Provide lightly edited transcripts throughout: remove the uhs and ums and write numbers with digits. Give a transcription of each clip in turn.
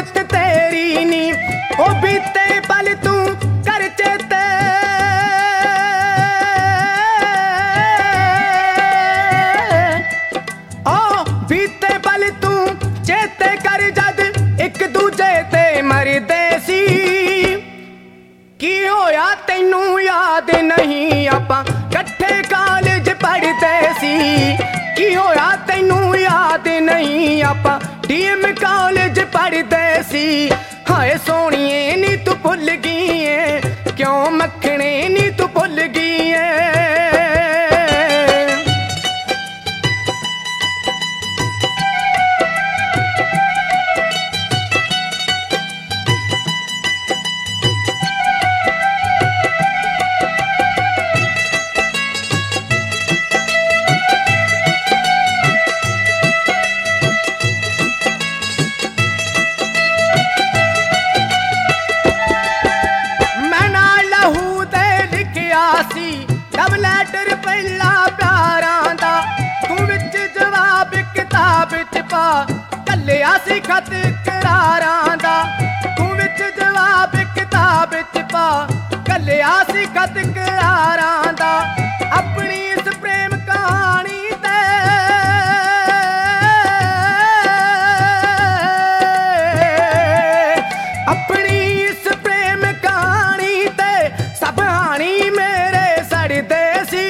सूरत तेरी नी ओ बीते पल तू कर चेते ओ बीते पल तू चेते कर जद एक दूजे ते मरदे सी की होया तैनू याद नहीं आपां कट्ठे कालेज पढ़दे सी की होया तैनू याद नहीं आपां डीएम कालेज पढ़दे सी हाय सोहणीए नी तू भुल गई है क्यों मखणे नी तू भुल गई है लव लैटर पहला प्यारां दा तू विच जवाब किताब च पा कल्लिया सी खत करारां दा तू विच जवाब किताब च पा कल्लिया सी खत करारां दा अपनी इस प्रेम कहानी ते अपनी इस प्रेम कहानी ते सब हानी मेरे सड़दे सी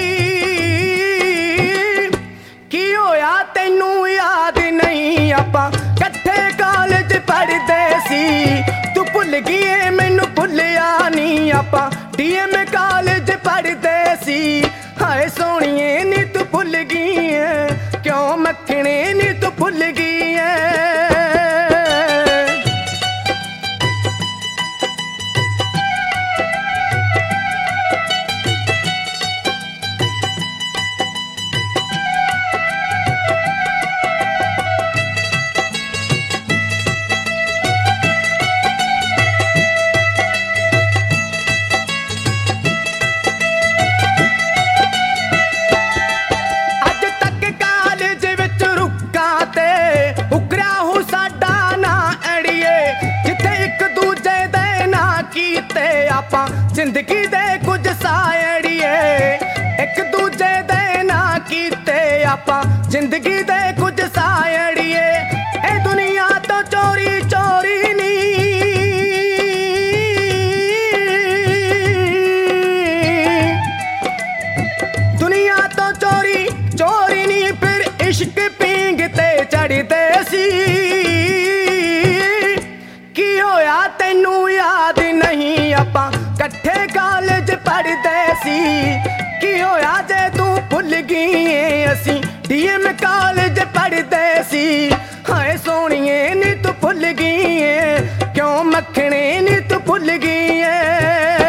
की होया तैनू याद नहीं आपां कट्ठे कालेज पढ़दे सी तू भुल गई है मैनू भुलिया नहीं आपां डीएम कालेज पढ़दे सी हाय सोहणीए नी तू भुल गई है क्यों मखणे नी तू भुल गई है जिंदगी दे कुछ सायड़िए एक दूजे दे ना कीते आपां जिंदगी दे कुछ सायड़िए ए दुनिया तो चोरी चोरी नी दुनिया तो चोरी चोरी नी फिर इश्क पींगते चढ़दे सी की होया तैनू याद नहीं आपां कट्ठे कालेज पढ़दे सी की होया जे तू भुल गई है असी डीएम कालेज पढ़दे सी हाय सोहणीए नी तू भुल गई है क्यों मखणे नी तू भुल गई है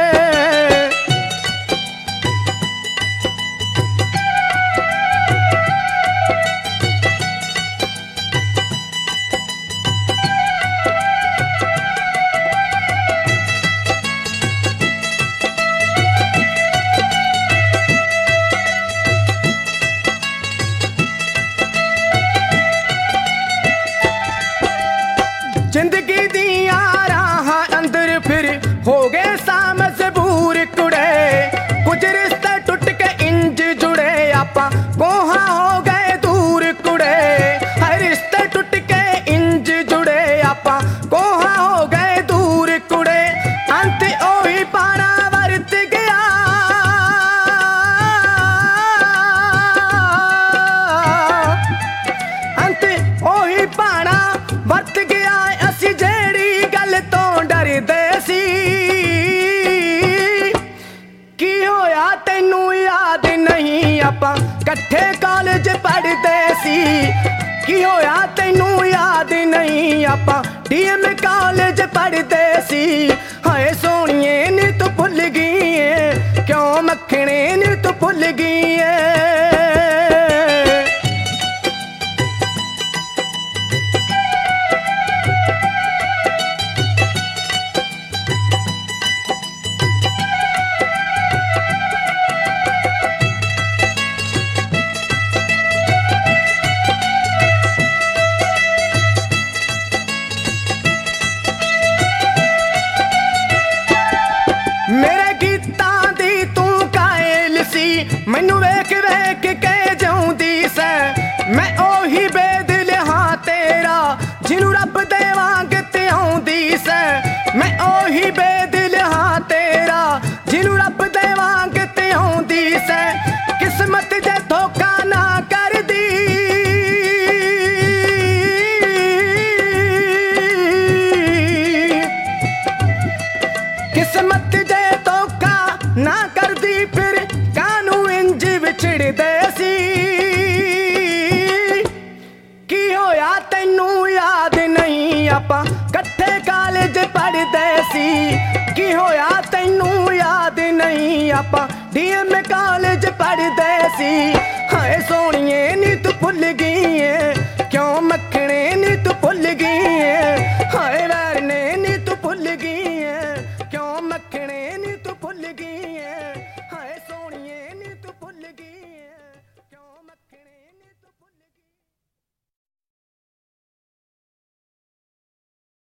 जिंदगी दिया राह अंदर फिर हो गए सा मजबूर कुड़े कुछ रिश्ते टूट के इंज जुड़े आपां कोहा हो गए दूर कुड़े हर रिश्ते टूट के इंज जुड़े आपां कोहा हो गए दूर कुड़े अंत ओही पारा वरत गया अंत ओही पारा वरत गया जेड़ी गल तो डरदे सी की होया तैनू याद नहीं आपां कट्ठे कालेज पढ़दे सी की होया तैनू याद नहीं आपां डीएम कालेज पढ़दे सी हाय सोहणीए नी तू भुल गई है क्यों मखणे नी तू भुल गई है मैनू वेख वेख के जाऊंदी सै मैं ओही बेदिल हाँ तेरा जिनू रब दे वांग ते आउंदी सै मैं ओही बेदिल हाँ तेरा जिनू रब दे वांग ते आउंदी सै किस्मत जे धोखा ना कर दी किस्मत जे धोखा ना कर दी फिर कानू इंज विछड़दे सी की होया तैनू याद नहीं आपां कट्ठे कालेज पढ़दे सी की होया तैनू याद नहीं आपां डीएम कालेज पढ़दे सी हाय सोहणिए नी तू भुल गई है क्यों मक्खणे नी तू भुल गई है